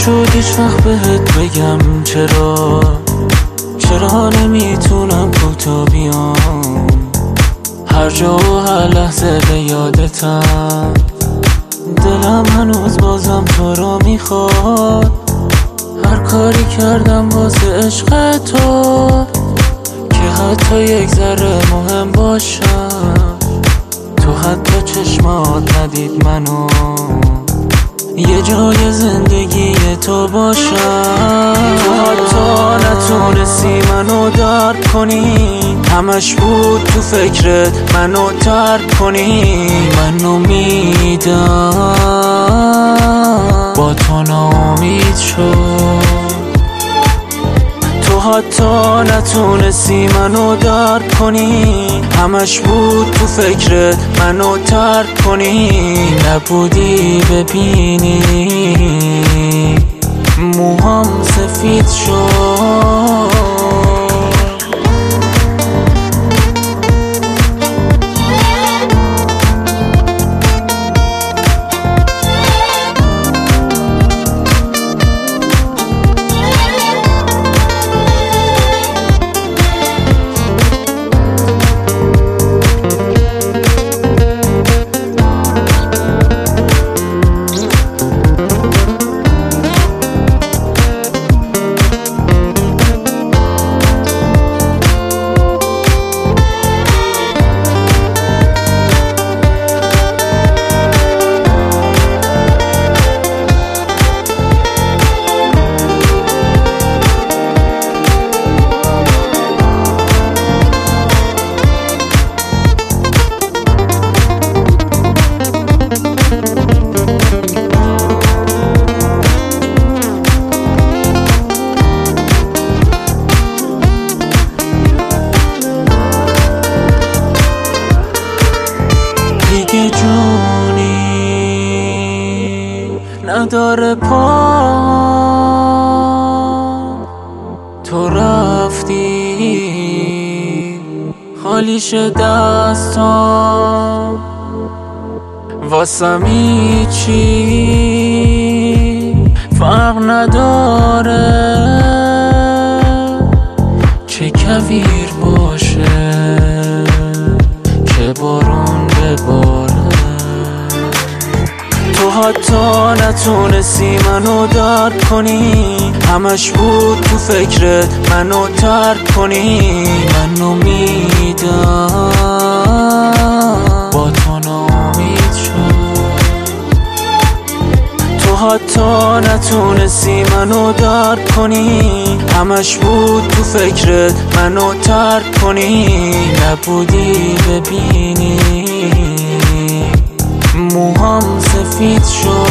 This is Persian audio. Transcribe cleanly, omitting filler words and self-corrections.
نشد هیچ وقت بهت بگم چرا نمیتونم کوتا بیام. هر جا و هر لحظه به یادتم، دلم هنوز بازم تو رو میخواد. هر کاری کردم واسه عشق تو که حتی یک ذره مهم باشم. تو حتی چشمات ندید منو یه جای زندگی تو باشم. تو حتی نتونستی منو درک کنی، همش بود تو فکرت منو ترک کنی. من امیدم با تو ناامید شد. تو حتی نتونستی منو درک کنی، همش بود تو فکرت منو ترک کنی. نبودی ببینی موهام سفید شد. دیگه جونی نداره پا، تو رفتی خالیش دستام. واسم هیچی فرق نداره چه کویر باشه که بارون بباره. تو حتی نتونستی منو درک کنی، همش بود تو فکرت منو ترک کنی. من امیدم با تو ناامید شد. تو حتی نتونستی منو درک کنی، همش بود تو فکرت منو ترک کنی. نبودی ببینی موهام سفید شد.